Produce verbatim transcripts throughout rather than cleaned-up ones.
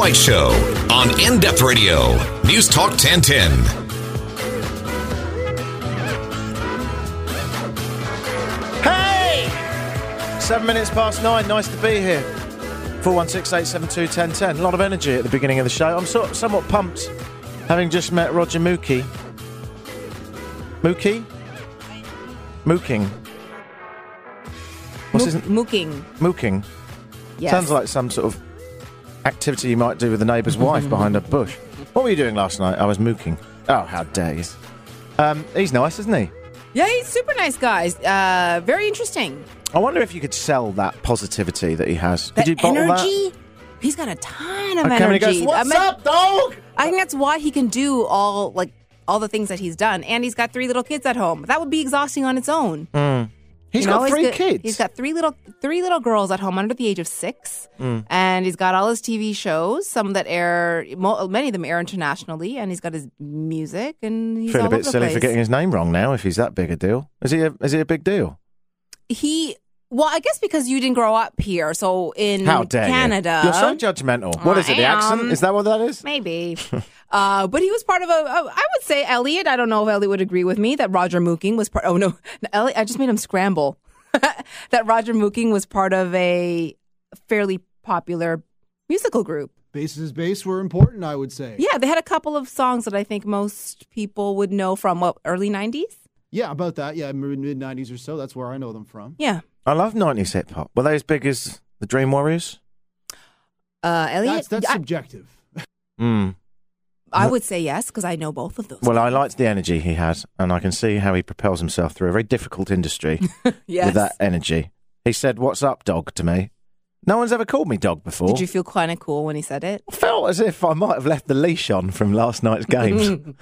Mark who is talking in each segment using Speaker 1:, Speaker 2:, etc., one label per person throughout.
Speaker 1: White Show on In-Depth Radio, News Talk ten ten.
Speaker 2: Hey! Seven minutes past nine. Nice to be here. four one six, eight seven two, one zero one zero. A lot of energy at the beginning of the show. I'm sort somewhat pumped, having just met Roger Mookie. Mookie? Mooking. What's his name?
Speaker 3: Mooking.
Speaker 2: Mooking.
Speaker 3: Yes.
Speaker 2: Sounds like some sort of activity you might do with the neighbour's wife behind a bush. What were you doing last night? I was mooking. Oh, how dare you. Um, he's nice, isn't he?
Speaker 3: Yeah, he's super nice, guys. Uh, very interesting.
Speaker 2: I wonder if you could sell that positivity that he has.
Speaker 3: That
Speaker 2: Could you bottle
Speaker 3: energy?
Speaker 2: that?
Speaker 3: He's got a ton of
Speaker 2: Okay, when he
Speaker 3: energy.
Speaker 2: goes, what's
Speaker 3: I mean,
Speaker 2: up, dog?
Speaker 3: I think that's why he can do all like all the things that he's done. And he's got three little kids at home. That would be exhausting on its own.
Speaker 2: Mm. He's
Speaker 3: You
Speaker 2: got
Speaker 3: know,
Speaker 2: three
Speaker 3: he's got,
Speaker 2: kids.
Speaker 3: He's got three little three little girls at home under the age of six,
Speaker 2: Mm.
Speaker 3: and he's got all his T V shows. Some that air, mo- many of them air internationally, and he's got his music. And he's
Speaker 2: I feel
Speaker 3: all
Speaker 2: a bit
Speaker 3: over the
Speaker 2: silly
Speaker 3: place.
Speaker 2: for getting his name wrong now. If he's that big a deal, is he? A, is he a big deal?
Speaker 3: He. Well, I guess because you didn't grow up here, so in
Speaker 2: How dare
Speaker 3: Canada,
Speaker 2: you? You're so judgmental. What is it? The
Speaker 3: I
Speaker 2: accent?
Speaker 3: am.
Speaker 2: Is that what that is?
Speaker 3: Maybe. uh, but he was part of a, a, I would say Elliot. I don't know if Elliot would agree with me that Roger Mooking was part. Oh, no. Elliot, I just made him scramble. That Roger Mooking was part of a fairly popular musical group.
Speaker 4: Bass is bass were important, I would say.
Speaker 3: Yeah, they had a couple of songs that I think most people would know from, what, early nineties?
Speaker 4: Yeah, about that. Yeah, mid-nineties or so. That's where I know them from.
Speaker 3: Yeah.
Speaker 2: I love nineties hip hop. Were they as big as the Dream Warriors?
Speaker 3: Uh, Elliot?
Speaker 4: That's, that's
Speaker 3: I,
Speaker 4: subjective.
Speaker 2: Mm.
Speaker 3: I would say yes, because I know both of those.
Speaker 2: Well, I liked the energy he had, and I can see how he propels himself through a very difficult industry
Speaker 3: Yes.
Speaker 2: with that energy. He said, "What's up, dog?" to me. No one's ever called me dog before.
Speaker 3: Did you feel kind of cool when he said it?
Speaker 2: I felt as if I might have left the leash on from last night's games.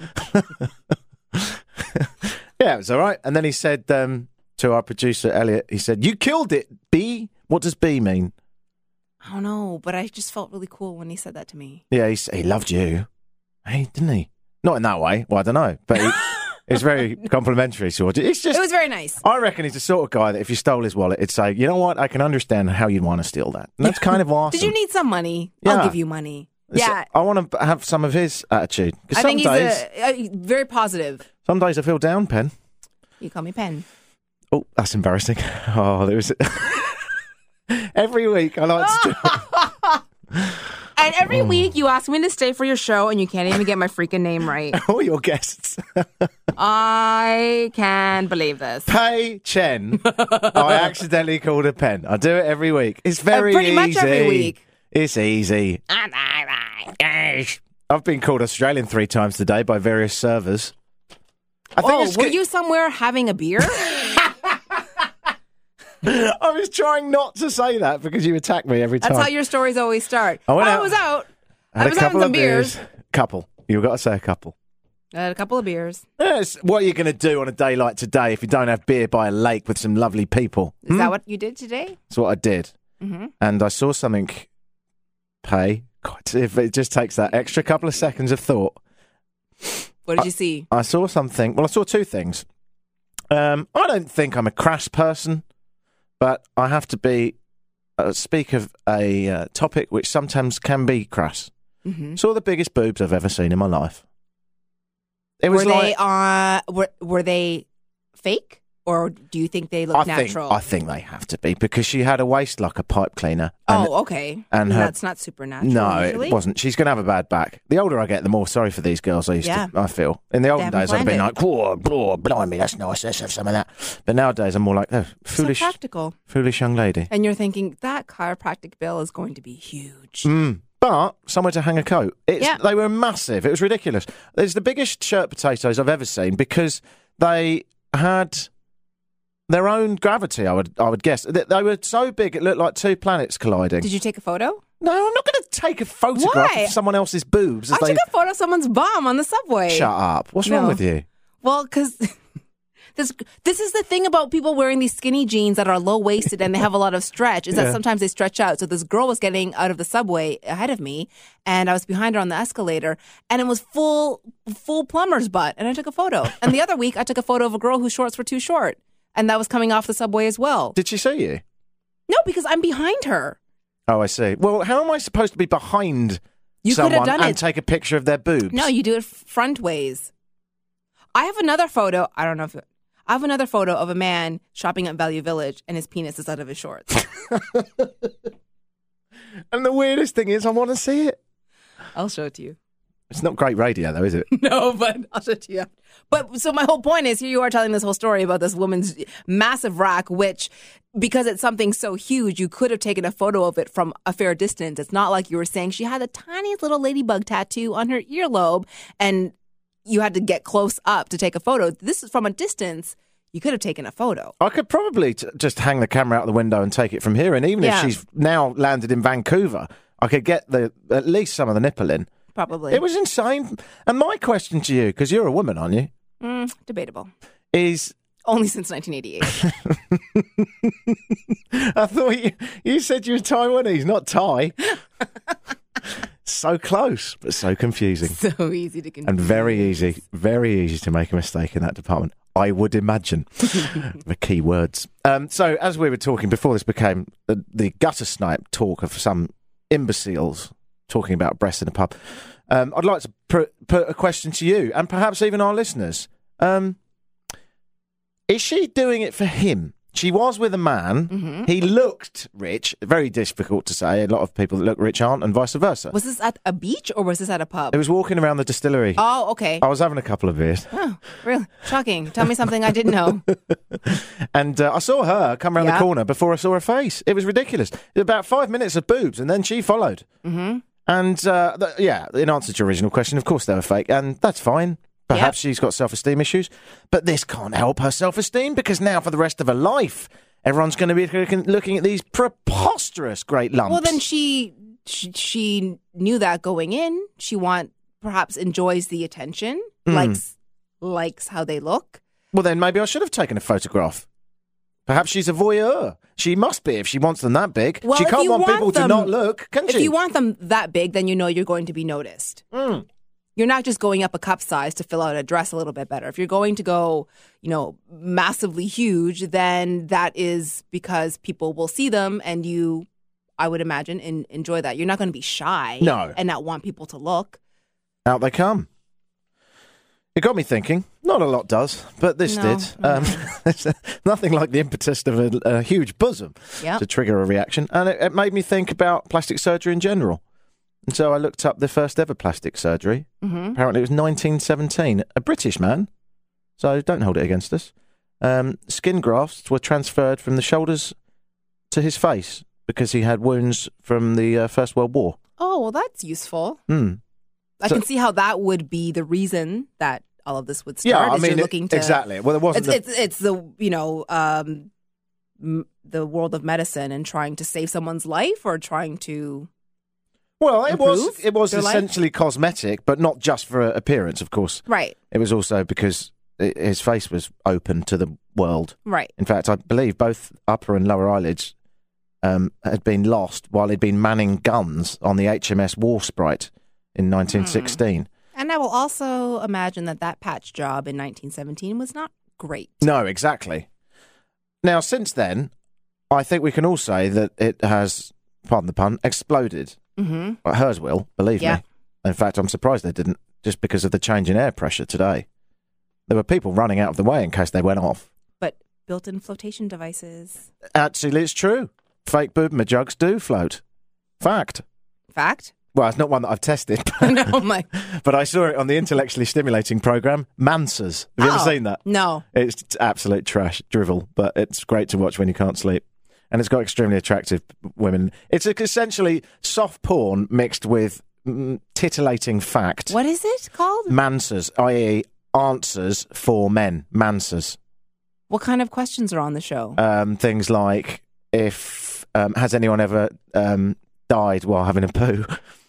Speaker 2: Yeah, it was all right. And then he said um, to our producer, Elliot, he said, "You killed it, B." What does B mean?
Speaker 3: I don't know, but I just felt really cool when he said that to me.
Speaker 2: Yeah, he, s- he loved you. Hey, didn't he? Not in that way. Well, I don't know. But he, it's very complimentary towards you. It's just,
Speaker 3: It was very nice.
Speaker 2: I reckon he's the sort of guy that if you stole his wallet, it'd say, you know what, I can understand how you'd want to steal that. And that's kind of awesome.
Speaker 3: Did you need some money?
Speaker 2: Yeah.
Speaker 3: I'll give you money.
Speaker 2: It's-
Speaker 3: Yeah.
Speaker 2: I want to have some of his attitude. Because
Speaker 3: I
Speaker 2: some
Speaker 3: think he's
Speaker 2: days,
Speaker 3: a, a, very positive.
Speaker 2: some days I feel down, Pen.
Speaker 3: You call me Pen.
Speaker 2: Oh, that's embarrassing. Oh, there was... Every week I like to...
Speaker 3: And every week you ask me to stay for your show and you can't even get my freaking name right.
Speaker 2: all your guests.
Speaker 3: I can't believe this.
Speaker 2: Pei Chen. I accidentally called her Pen. I do it every week. It's very
Speaker 3: Uh, pretty
Speaker 2: easy.
Speaker 3: much every week.
Speaker 2: It's easy. I've been called Australian three times today by various servers. I think
Speaker 3: Oh,
Speaker 2: it's
Speaker 3: were
Speaker 2: good-
Speaker 3: you somewhere having a beer?
Speaker 2: I was trying not to say that because you attack me every time.
Speaker 3: That's how your stories always start.
Speaker 2: I went
Speaker 3: I
Speaker 2: out-
Speaker 3: was out.
Speaker 2: Had
Speaker 3: I was
Speaker 2: a couple
Speaker 3: having some
Speaker 2: of
Speaker 3: beers.
Speaker 2: Couple. You've got to say a couple.
Speaker 3: I had a couple of beers.
Speaker 2: Yes. What are you going to do on a day like today if you don't have beer by a lake with some lovely people?
Speaker 3: Is that what you did today?
Speaker 2: That's what I did.
Speaker 3: Mm-hmm.
Speaker 2: And I saw something pay. God, if it just takes that extra couple of seconds of thought.
Speaker 3: What did you see?
Speaker 2: I saw something. Well, I saw two things. Um, I don't think I'm a crass person, but I have to be uh, speak of a uh, topic which sometimes can be crass.
Speaker 3: Mm-hmm.
Speaker 2: Saw the biggest boobs I've ever seen in my life. It was
Speaker 3: Were
Speaker 2: like,
Speaker 3: they uh were were they fake or do you think they look
Speaker 2: I
Speaker 3: natural?
Speaker 2: think I think they have to be because she had a waist like a pipe cleaner. And
Speaker 3: oh, okay.
Speaker 2: and her-
Speaker 3: That's not supernatural.
Speaker 2: no,
Speaker 3: usually.
Speaker 2: it wasn't. She's going to have a bad back. The older I get, the more sorry for these girls I used
Speaker 3: Yeah.
Speaker 2: to, I feel. In the olden
Speaker 3: haven't
Speaker 2: days, I'd have been
Speaker 3: planned
Speaker 2: like, whoa, blah, blimey, that's nice, let's have some of that. But nowadays, I'm more like, oh, foolish,
Speaker 3: So practical.
Speaker 2: foolish young lady.
Speaker 3: And you're thinking that chiropractic bill is going to be huge.
Speaker 2: Mm. But somewhere to hang a coat. It's,
Speaker 3: Yeah.
Speaker 2: They were massive. It was ridiculous. It's the biggest shirt potatoes I've ever seen because they had their own gravity, I would I would guess. They, they were so big it looked like two planets colliding.
Speaker 3: Did you take a photo?
Speaker 2: No, I'm not going to take a photograph
Speaker 3: Why?
Speaker 2: of someone else's boobs. As
Speaker 3: I
Speaker 2: they...
Speaker 3: took a photo of someone's bum on the subway.
Speaker 2: Shut up. What's wrong
Speaker 3: No.
Speaker 2: with you?
Speaker 3: Well, because this this is the thing about people wearing these skinny jeans that are low waisted and they have a lot of stretch is that
Speaker 2: Yeah.
Speaker 3: sometimes they stretch out. So this girl was getting out of the subway ahead of me, and I was behind her on the escalator, and it was full full plumber's butt, and I took a photo. And the other week, I took a photo of a girl whose shorts were too short, and that was coming off the subway as well.
Speaker 2: Did she see you?
Speaker 3: No, because I'm behind her.
Speaker 2: Oh, I see. Well, how am I supposed to be behind
Speaker 3: You could have
Speaker 2: someone
Speaker 3: done
Speaker 2: and
Speaker 3: it.
Speaker 2: take a picture of their boobs.
Speaker 3: No, you do it front ways. I have another photo. I don't know if it, I have another photo of a man shopping at Value Village and his penis is out of his shorts.
Speaker 2: And the weirdest thing is, I want to see it.
Speaker 3: I'll show it to you.
Speaker 2: It's not great radio, though, is it?
Speaker 3: No, but I'll show it to you. But so my whole point is, here you are telling this whole story about this woman's massive rack, which, because it's something so huge, you could have taken a photo of it from a fair distance. It's not like you were saying she had a tiny little ladybug tattoo on her earlobe and you had to get close up to take a photo. This is from a distance. You could have taken a photo.
Speaker 2: I could probably t- just hang the camera out the window and take it from here. And even
Speaker 3: Yeah.
Speaker 2: if she's now landed in Vancouver, I could get the at least some of the nipple in.
Speaker 3: Probably.
Speaker 2: It was insane. And my question to you, because you're a woman, aren't you,
Speaker 3: Mm, debatable.
Speaker 2: is...
Speaker 3: Only since nineteen eighty-eight.
Speaker 2: I thought you, you said you were Taiwanese, not Thai. So close, but so confusing.
Speaker 3: So easy to confuse.
Speaker 2: And very easy, very easy to make a mistake in that department, I would imagine. The key words. Um, so, as we were talking before this became the, the gutter snipe talk of some imbeciles talking about breasts in a pub, um, I'd like to put, put a question to you, and perhaps even our listeners. Um, is she doing it for him? She was with a man.
Speaker 3: Mm-hmm.
Speaker 2: He looked rich. Very difficult to say. A lot of people that look rich aren't, and vice versa.
Speaker 3: Was this at a beach or was this at a pub?
Speaker 2: It was walking around the distillery.
Speaker 3: Oh, okay.
Speaker 2: I was having a couple of beers.
Speaker 3: Oh, really? Shocking. Tell me something I didn't know.
Speaker 2: And uh, I saw her come around
Speaker 3: Yeah.
Speaker 2: the corner before I saw her face. It was ridiculous. It was about five minutes of boobs, and then she followed.
Speaker 3: Mm-hmm.
Speaker 2: And, uh, th- yeah, in answer to your original question, of course they were fake, and that's fine. Perhaps she's got self-esteem issues. But this can't help her self-esteem, because now for the rest of her life, everyone's going to be looking, looking at these preposterous great lumps.
Speaker 3: Well, then she, she she knew that going in. She want perhaps enjoys the attention,
Speaker 2: Mm.
Speaker 3: likes likes how they look.
Speaker 2: Well, then maybe I should have taken a photograph. Perhaps she's a voyeur. She must be if she wants them that big.
Speaker 3: Well,
Speaker 2: she
Speaker 3: if
Speaker 2: can't
Speaker 3: you
Speaker 2: want,
Speaker 3: want
Speaker 2: people
Speaker 3: them-
Speaker 2: to not look, can
Speaker 3: If
Speaker 2: she?
Speaker 3: you want them that big, then you know you're going to be noticed.
Speaker 2: Mm.
Speaker 3: You're not just going up a cup size to fill out a dress a little bit better. If you're going to go, you know, massively huge, then that is because people will see them and you, I would imagine, in, enjoy that. You're not going to be shy
Speaker 2: No.
Speaker 3: and not want people to look.
Speaker 2: Out they come. It got me thinking. Not a lot does, but this
Speaker 3: No,
Speaker 2: did. Um, there's nothing like the impetus of a, a huge bosom
Speaker 3: Yep.
Speaker 2: to trigger a reaction. And it, it made me think about plastic surgery in general. And so I looked up the first ever plastic surgery.
Speaker 3: Mm-hmm.
Speaker 2: Apparently it was nineteen seventeen. A British man, so don't hold it against us. Um, skin grafts were transferred from the shoulders to his face because he had wounds from the uh, First World War.
Speaker 3: Oh, well, that's useful.
Speaker 2: Hmm.
Speaker 3: I
Speaker 2: So-
Speaker 3: can see how that would be the reason that all of this would start.
Speaker 2: Yeah, I
Speaker 3: is
Speaker 2: mean,
Speaker 3: you're
Speaker 2: it-
Speaker 3: looking to,
Speaker 2: exactly. Well, there wasn't
Speaker 3: It's,
Speaker 2: the-
Speaker 3: it's it's the you know um, m- the world of medicine and trying to save someone's life or trying to.
Speaker 2: Well, it was
Speaker 3: improve
Speaker 2: it was
Speaker 3: their life?
Speaker 2: essentially cosmetic, but not just for appearance, of course.
Speaker 3: Right,
Speaker 2: It was also because i his face was open to the world.
Speaker 3: right.
Speaker 2: In fact, I believe both upper and lower eyelids um, had been lost while he'd been manning guns on the H M S War Sprite in nineteen sixteen.
Speaker 3: And I will also imagine that that patch job in nineteen seventeen was not great.
Speaker 2: No, exactly. Now, since then, I think we can all say that it has, pardon the pun, exploded.
Speaker 3: Mm-hmm.
Speaker 2: Well, hers will, believe
Speaker 3: Yeah.
Speaker 2: me. In fact, I'm surprised they didn't, just because of the change in air pressure today. There were people running out of the way in case they went off.
Speaker 3: But built-in flotation devices.
Speaker 2: Actually, it's true. Fake boob jugs do float. Fact.
Speaker 3: Fact?
Speaker 2: Well, it's not one that I've tested,
Speaker 3: No, my.
Speaker 2: but I saw it on the intellectually stimulating program, Mansers. Have you
Speaker 3: Oh,
Speaker 2: ever seen that?
Speaker 3: No.
Speaker 2: It's absolute trash, drivel, but it's great to watch when you can't sleep. And it's got extremely attractive women. It's essentially soft porn mixed with mm, titillating fact.
Speaker 3: What is it called?
Speaker 2: Mansers, that is answers for men. Mansers.
Speaker 3: What kind of questions are on the show?
Speaker 2: Um, things like, if um, has anyone ever um, died while having a poo?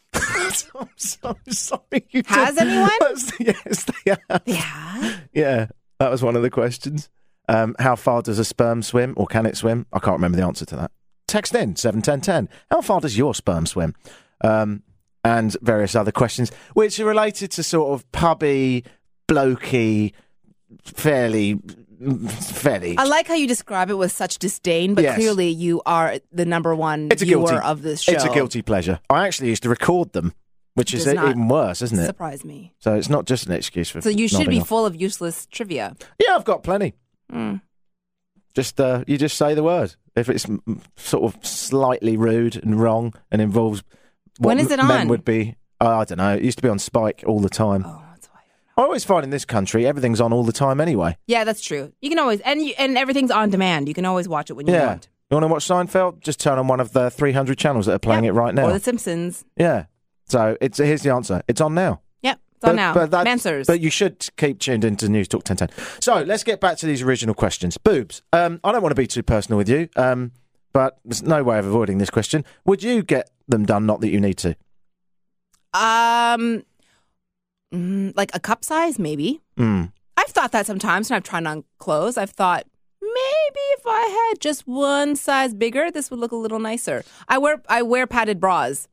Speaker 2: I'm so sorry. You
Speaker 3: Has
Speaker 2: did-
Speaker 3: anyone?
Speaker 2: That's- Yes, they have.
Speaker 3: Yeah.
Speaker 2: Yeah, that was one of the questions. Um, how far does a sperm swim, or can it swim? I can't remember the answer to that. Text in seven ten ten. How far does your sperm swim? Um, and various other questions, which are related to sort of pubby, blokey, fairly, fairly.
Speaker 3: I like how you describe it with such disdain, but
Speaker 2: Yes.
Speaker 3: clearly you are the number one
Speaker 2: It's a
Speaker 3: viewer
Speaker 2: guilty
Speaker 3: of this show.
Speaker 2: It's a guilty pleasure. I actually used to record them which is
Speaker 3: Does not
Speaker 2: even worse, isn't it?
Speaker 3: Surprise me.
Speaker 2: So it's not just an excuse for.
Speaker 3: So you should
Speaker 2: nodding
Speaker 3: be
Speaker 2: off.
Speaker 3: full of useless trivia.
Speaker 2: Yeah, I've got plenty.
Speaker 3: Mm.
Speaker 2: Just uh, you just say the word if it's m- sort of slightly rude and wrong and involves what
Speaker 3: When is it
Speaker 2: m- men
Speaker 3: on?
Speaker 2: would be. Oh, I don't know. It used to be on Spike all the time.
Speaker 3: Oh, that's why.
Speaker 2: I always find in this country everything's on all the time anyway.
Speaker 3: Yeah, that's true. You can always and you, and everything's on demand. You can always watch it when you
Speaker 2: Yeah.
Speaker 3: want.
Speaker 2: You want to watch Seinfeld? Just turn on one of the three hundred channels that are playing
Speaker 3: Yep.
Speaker 2: it right now.
Speaker 3: Or The Simpsons.
Speaker 2: Yeah. So it's here's the answer. It's on now.
Speaker 3: Yep, it's on now.
Speaker 2: that's-
Speaker 3: Mansers.
Speaker 2: But you should keep tuned into News Talk ten ten. So let's get back to these original questions. Boobs. Um, I don't want to be too personal with you, um, but there's no way of avoiding this question. Would you get them done? Not that you need to.
Speaker 3: Um, mm, like a cup size, maybe.
Speaker 2: Mm.
Speaker 3: I've thought that sometimes when I've tried on clothes. I've thought maybe if I had just one size bigger, this would look a little nicer. I wear I wear padded bras,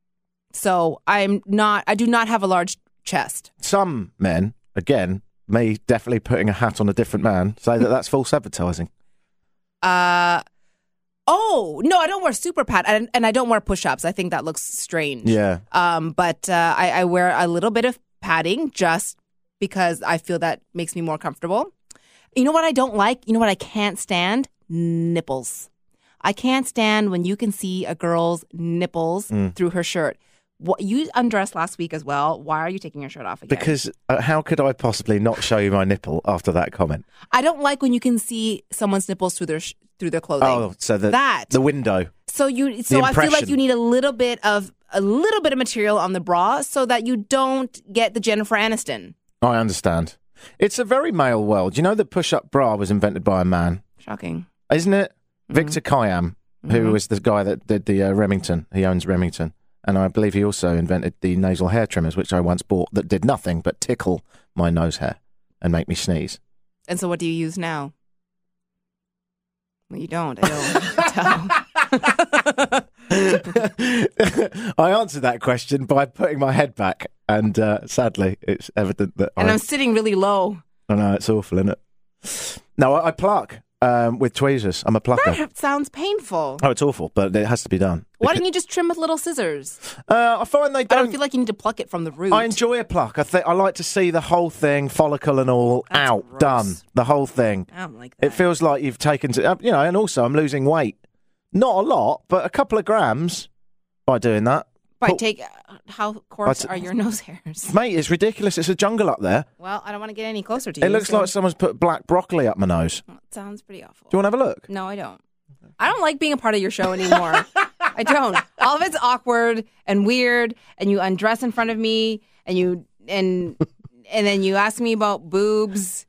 Speaker 3: so I'm not. I do not have a large chest.
Speaker 2: Some men, again, me definitely putting a hat on a different man, say that that's false advertising.
Speaker 3: Uh, oh no, I don't wear super pad, and, and I don't wear push-ups. I think that looks strange.
Speaker 2: Yeah.
Speaker 3: Um, but uh, I, I wear a little bit of padding just because I feel that makes me more comfortable. You know what I don't like? You know what I can't stand? Nipples. I can't stand when you can see a girl's nipples
Speaker 2: Mm.
Speaker 3: through her shirt. What, you undressed last week as well. Why are you taking your shirt off again?
Speaker 2: Because uh, how could I possibly not show you my nipple after that comment?
Speaker 3: I don't like when you can see someone's nipples through their sh- through their clothing.
Speaker 2: Oh, so the
Speaker 3: That.
Speaker 2: the window.
Speaker 3: So you, so I feel like
Speaker 2: impression.
Speaker 3: you need a little bit of a little bit of material on the bra so that you don't get the Jennifer Aniston.
Speaker 2: I understand. It's a very male world. You know that push-up bra was invented by a man,
Speaker 3: Shocking.
Speaker 2: isn't it?
Speaker 3: Mm-hmm.
Speaker 2: Victor Khayyam, who was the guy that did the uh, Remington. He owns Remington. And I believe he also invented the nasal hair trimmers, which I once bought, that did nothing but tickle my nose hair and make me sneeze.
Speaker 3: And so what do you use now? Well, you don't. I don't tell.
Speaker 2: I answered that question by putting my head back, and uh, sadly, it's evident that
Speaker 3: And
Speaker 2: I,
Speaker 3: I'm sitting really low.
Speaker 2: I know it's awful, isn't it? No, I, I pluck um, with tweezers. I'm a plucker.
Speaker 3: That sounds painful.
Speaker 2: Oh, it's awful, but it has to be done.
Speaker 3: Why don't you just trim with little scissors?
Speaker 2: Uh, I find they
Speaker 3: I
Speaker 2: don't.
Speaker 3: don't feel like you need to pluck it from the root.
Speaker 2: I enjoy a pluck. I think I like to see the whole thing, follicle and all,
Speaker 3: That's
Speaker 2: out,
Speaker 3: gross.
Speaker 2: done, the whole thing.
Speaker 3: I don't like that.
Speaker 2: It feels like you've taken to, uh, you know, and also I'm losing weight. Not a lot, but a couple of grams by doing that.
Speaker 3: By
Speaker 2: Put-
Speaker 3: take, uh, how coarse
Speaker 2: But-
Speaker 3: are your nose hairs?
Speaker 2: Mate, it's ridiculous. It's a jungle up there.
Speaker 3: Well, I don't want to get any closer to you.
Speaker 2: It looks
Speaker 3: so-
Speaker 2: like someone's put black broccoli up my nose. Do
Speaker 3: It sounds pretty awful.
Speaker 2: you want to have a look?
Speaker 3: No, I don't. I don't like being a part of your show anymore. I don't. All of it's awkward and weird, and you undress in front of me, and you and and then you ask me about boobs.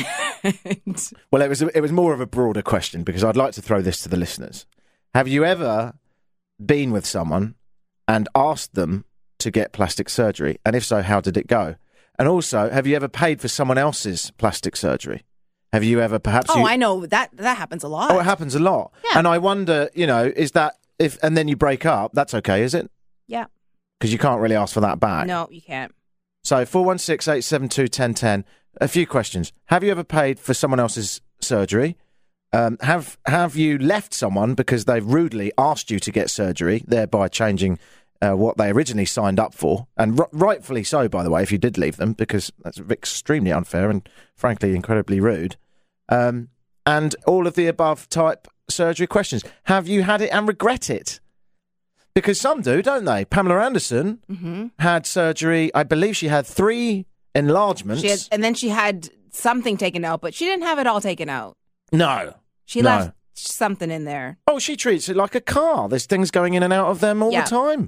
Speaker 3: And
Speaker 2: Well, it was it was more of a broader question because I'd like to throw this to the listeners. Have you ever been with someone and asked them to get plastic surgery? And if so, how did it go? And also, have you ever paid for someone else's plastic surgery? Have you ever perhaps...
Speaker 3: oh,
Speaker 2: you,
Speaker 3: I know that that happens a lot.
Speaker 2: Oh, it happens a lot.
Speaker 3: Yeah.
Speaker 2: And I wonder, you know, is that... if and then you break up, that's okay, is it?
Speaker 3: Yeah.
Speaker 2: Because you can't really ask for that back.
Speaker 3: No, you can't.
Speaker 2: So four one six, eight seven two, one zero one zero. A few questions. Have you ever paid for someone else's surgery? Um, have have you left someone because they've rudely asked you to get surgery, thereby changing uh, what they originally signed up for? And r- rightfully so, by the way, if you did leave them, because that's extremely unfair and frankly incredibly rude. Um, and all of the above type surgery questions. Have you had it and regret it? Because some do, don't they? Pamela Anderson
Speaker 3: Mm-hmm.
Speaker 2: had surgery. I believe she had three enlargements.
Speaker 3: She had, and then she had something taken out, but she didn't have it all taken out.
Speaker 2: No.
Speaker 3: She
Speaker 2: No.
Speaker 3: left something in there.
Speaker 2: Oh, she treats it like a car. There's things going in and out of them all
Speaker 3: Yeah.
Speaker 2: the time.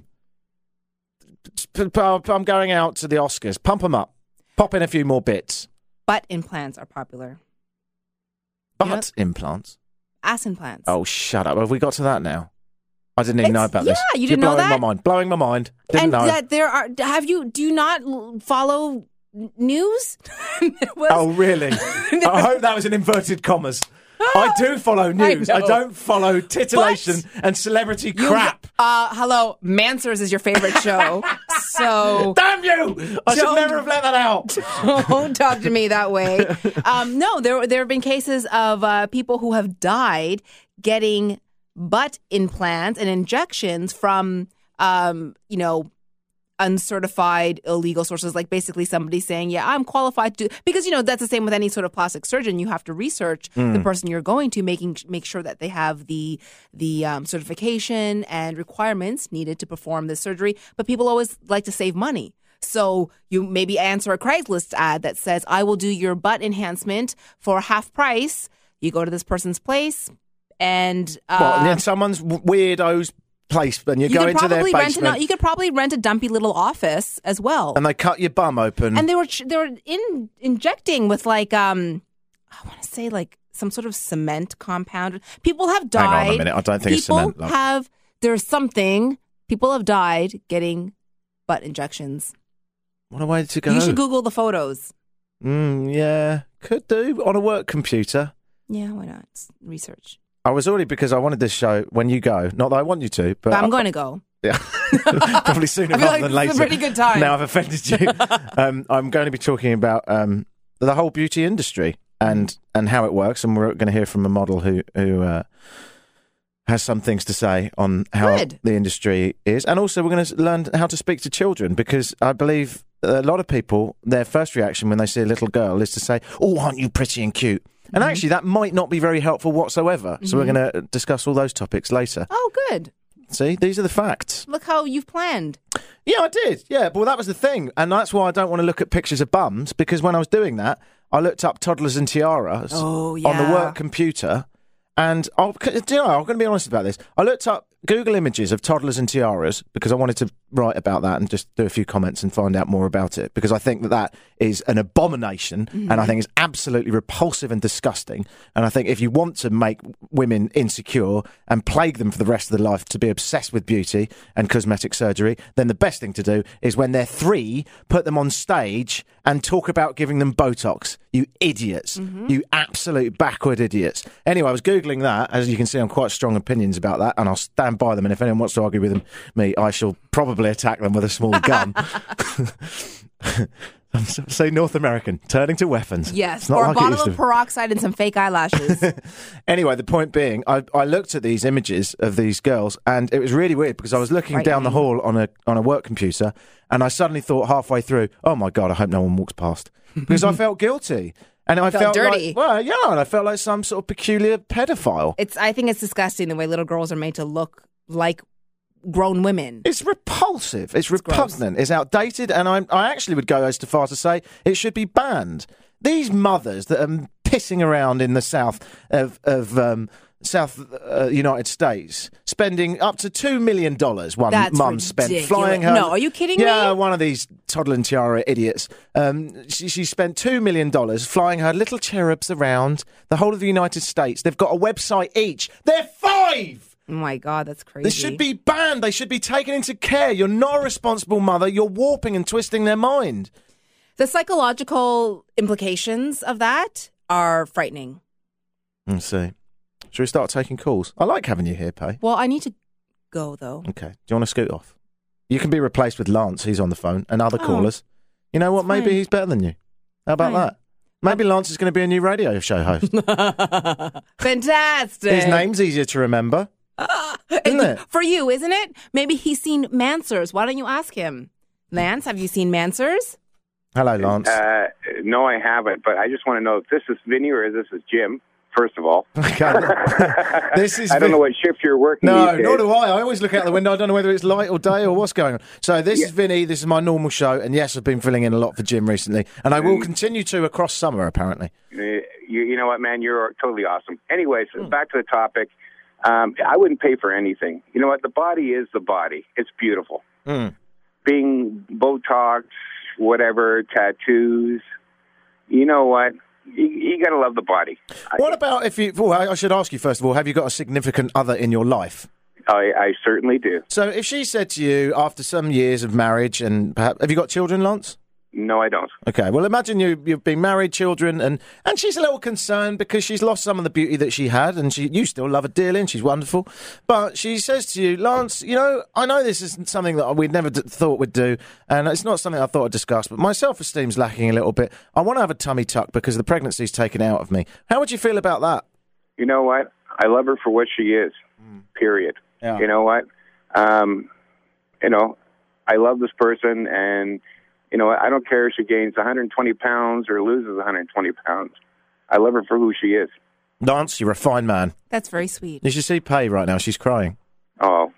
Speaker 2: P- p- I'm going out to the Oscars. Pump them up. Pop in a few more bits.
Speaker 3: Butt implants are popular.
Speaker 2: Butt
Speaker 3: You know-
Speaker 2: implants.
Speaker 3: Ass implants.
Speaker 2: Oh, shut up. Have we got to that now? I didn't even know
Speaker 3: It's-
Speaker 2: about this.
Speaker 3: yeah, you
Speaker 2: You're
Speaker 3: didn't know
Speaker 2: blowing
Speaker 3: that?
Speaker 2: my mind. Blowing my mind. Didn't
Speaker 3: and
Speaker 2: know.
Speaker 3: that there are. Have you? Do you not l- follow n- news? Was-
Speaker 2: Oh, really? I hope that was in inverted commas. I do follow news. I,
Speaker 3: know.
Speaker 2: don't follow titillation and celebrity
Speaker 3: You-
Speaker 2: crap.
Speaker 3: Uh, hello, Mansers is your favorite show, so
Speaker 2: Damn you! I should
Speaker 3: Don't-
Speaker 2: never have let that out.
Speaker 3: don't talk to me that way. Um, no, there there have been cases of uh, people who have died getting butt implants and injections from, um, you know, uncertified illegal sources, like basically somebody saying, yeah, I'm qualified to, because, you know, that's the same with any sort of plastic surgeon. You have to research
Speaker 2: Mm.
Speaker 3: the person you're going to, making make sure that they have the the um, certification and requirements needed to perform this surgery. But people always like to save money. So you maybe answer a Craigslist ad that says, I will do your butt enhancement for half price. You go to this person's place and uh,
Speaker 2: Well, and then someone's w- weirdo's place, and you,
Speaker 3: you
Speaker 2: go
Speaker 3: could
Speaker 2: into their
Speaker 3: probably rent
Speaker 2: basement,
Speaker 3: an, you could probably rent a dumpy little office as well.
Speaker 2: and they cut your bum open.
Speaker 3: And they were they were in, injecting with like um I want to say like some sort of cement compound. People have died.
Speaker 2: Hang on a minute, I don't think it's
Speaker 3: People
Speaker 2: cement. Love.
Speaker 3: have there's something. People have died getting butt injections.
Speaker 2: What a way to go.
Speaker 3: You should Google the photos.
Speaker 2: Mm, yeah, could do on a work computer.
Speaker 3: Yeah, why not? It's research.
Speaker 2: I was already, because I wanted this show when you go. Not that I want you to, but,
Speaker 3: But I'm
Speaker 2: I-
Speaker 3: going to go.
Speaker 2: Yeah, probably sooner
Speaker 3: I feel
Speaker 2: rather
Speaker 3: like
Speaker 2: than
Speaker 3: this
Speaker 2: later.
Speaker 3: is a pretty good time.
Speaker 2: Now I've offended you. um, I'm going to be talking about um, the whole beauty industry and and how it works, and we're going to hear from a model who who uh, has some things to say on how
Speaker 3: Good.
Speaker 2: the industry is, and also we're going to learn how to speak to children, because I believe a lot of people, their first reaction when they see a little girl is to say, "Oh, aren't you pretty and cute?" And
Speaker 3: Mm-hmm.
Speaker 2: actually, that might not be very helpful whatsoever. So we're going to discuss all those topics later.
Speaker 3: Oh, good.
Speaker 2: See, these are the facts.
Speaker 3: Look how you've planned.
Speaker 2: Yeah, I did. Yeah, but that was the thing. And that's why I don't want to look at pictures of bums, because when I was doing that, I looked up toddlers and tiaras
Speaker 3: Oh,
Speaker 2: on
Speaker 3: yeah.
Speaker 2: the work computer. And I'll, do you know, I'm going to be honest about this. I looked up Google images of toddlers and tiaras because I wanted to write about that and just do a few comments and find out more about it, because I think that that is an abomination,
Speaker 3: Mm-hmm.
Speaker 2: and I think it's absolutely repulsive and disgusting. And I think if you want to make women insecure and plague them for the rest of their life to be obsessed with beauty and cosmetic surgery, then the best thing to do is when they're three, put them on stage and talk about giving them Botox. You idiots.
Speaker 3: Mm-hmm.
Speaker 2: You absolute backward idiots. Anyway, I was Googling that. As you can see, I'm quite strong opinions about that, and I'll stand by them. And if anyone wants to argue with them, me, I shall probably attack them with a small gun. I'm so, so North American, turning to weapons.
Speaker 3: Yes,
Speaker 2: It's not
Speaker 3: or a
Speaker 2: like it
Speaker 3: bottle
Speaker 2: used
Speaker 3: of
Speaker 2: to.
Speaker 3: peroxide and some fake eyelashes.
Speaker 2: Anyway, the point being, I, I looked at these images of these girls, and it was really weird because I was looking down the hall on a on a work computer, and I suddenly thought halfway through, oh my God, I hope no one walks past, because I felt guilty. And I
Speaker 3: felt
Speaker 2: felt
Speaker 3: dirty.
Speaker 2: like, well, yeah, and I felt like some sort of peculiar pedophile.
Speaker 3: It's. I think it's disgusting the way little girls are made to look like grown women.
Speaker 2: It's repulsive. It's,
Speaker 3: gross.
Speaker 2: repugnant. It's outdated, and I, I actually would go as far to say it should be banned. These mothers that are pissing around in the south of of um, South uh, United States, spending up to two million dollars. One
Speaker 3: That's
Speaker 2: mum spent
Speaker 3: ridiculous.
Speaker 2: flying her.
Speaker 3: No, are you kidding
Speaker 2: yeah,
Speaker 3: me?
Speaker 2: one of these toddler and tiara idiots. Um, she, she spent two million dollars flying her little cherubs around the whole of the United States. They've got a website each. They're five.
Speaker 3: Oh my God, that's crazy.
Speaker 2: They should be banned. They should be taken into care. You're not a responsible mother. You're warping and twisting their mind.
Speaker 3: The psychological implications of that are frightening.
Speaker 2: Let's see. Should we start taking calls? I like having you here, Pay.
Speaker 3: Well, I need to go though.
Speaker 2: Okay. Do you want to scoot off? You can be replaced with Lance. He's on the phone. And other
Speaker 3: Oh,
Speaker 2: callers. You know what?
Speaker 3: that's
Speaker 2: Maybe
Speaker 3: fine.
Speaker 2: he's better than you. How about
Speaker 3: Fine.
Speaker 2: that? Maybe Lance is going to be a new radio show host.
Speaker 3: Fantastic.
Speaker 2: His name's easier to remember. Isn't it?
Speaker 3: For you, isn't it? Maybe he's seen Mansers. Why don't you ask him? Lance, have you seen Mansers?
Speaker 2: Hello, Lance.
Speaker 5: Uh, no, I haven't, but I just want to know if this is Vinny or if this is Jim, first of all.
Speaker 2: Okay. This is
Speaker 5: I don't
Speaker 2: Vin-
Speaker 5: know what shift you're working
Speaker 2: No,
Speaker 5: these days.
Speaker 2: nor do I. I always look out the window. I don't know whether it's light or day or what's going on. So this is Vinny. This is my normal show. And yes, I've been filling in a lot for Jim recently. And I will continue to across summer, apparently.
Speaker 5: Uh, you, you know what, man? You're totally awesome. Anyways,
Speaker 2: Hmm.
Speaker 5: back to the topic. Um, I wouldn't pay for anything. You know what? The body is the body. It's beautiful.
Speaker 2: Mm.
Speaker 5: Being Botox, whatever, tattoos, you know what? You, you got to love the body.
Speaker 2: What about if you... Well, I I should ask you, first of all, have you got a significant other in your life?
Speaker 5: I, I certainly do.
Speaker 2: So if she said to you, after some years of marriage and perhaps... Have you got children, Lance?
Speaker 5: No, I don't.
Speaker 2: Okay, well, imagine you, you've been married, children, and, and she's a little concerned because she's lost some of the beauty that she had, and she you still love her dearly, and she's wonderful. But she says to you, Lance, you know, I know this isn't something that we'd never d- thought we'd do, and it's not something I thought I'd discuss, but my self-esteem's lacking a little bit. I want to have a tummy tuck because the pregnancy's taken out of me. How would you feel about that?
Speaker 5: You know what? I love her for what she is, period.
Speaker 2: Yeah.
Speaker 5: You know what? Um, you know, I love this person, and, you know, I don't care if she gains one hundred twenty pounds or loses one hundred twenty pounds. I love her for who she is.
Speaker 2: Lance, you're a fine man.
Speaker 3: That's very sweet.
Speaker 2: You should see Pay right now. She's crying.
Speaker 5: Oh,